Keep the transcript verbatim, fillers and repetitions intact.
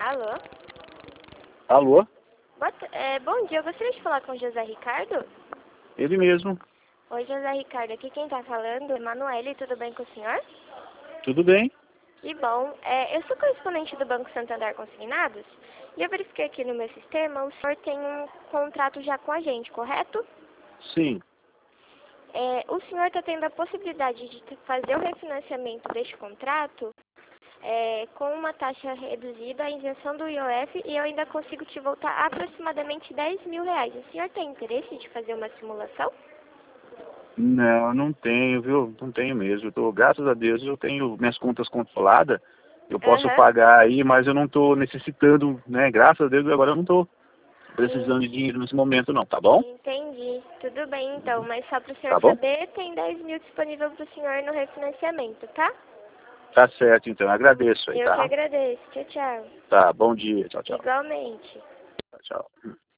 Alô? Alô? Boa ta- é, bom dia, eu gostaria de falar com o José Ricardo. Ele mesmo. Oi, José Ricardo, aqui quem tá falando é Emanuele, tudo bem com o senhor? Tudo bem? Que bom. É, eu sou correspondente do Banco Santander Consignados e eu verifiquei aqui no meu sistema, o senhor tem um contrato já com a gente, correto? Sim. É, o senhor está tendo a possibilidade de te- fazer o refinanciamento deste contrato é, com uma taxa reduzida, a isenção do I O F, e eu ainda consigo te voltar aproximadamente dez mil reais. O senhor tem interesse de fazer uma simulação? Não, não tenho, viu? Não tenho mesmo. Eu tô, graças a Deus eu tenho minhas contas controladas. Eu posso Aham. pagar aí, mas eu não estou necessitando, né? Graças a Deus agora eu não estou precisando de dinheiro nesse momento não, tá bom? Entendi. Tudo bem então, mas só para o senhor Tá bom? saber, tem dez mil disponível para o senhor no refinanciamento, tá? Tá certo então, agradeço aí, Eu que tá? agradeço. Tchau, tchau. Tá, bom dia, tchau, tchau. Igualmente. Tchau, tchau.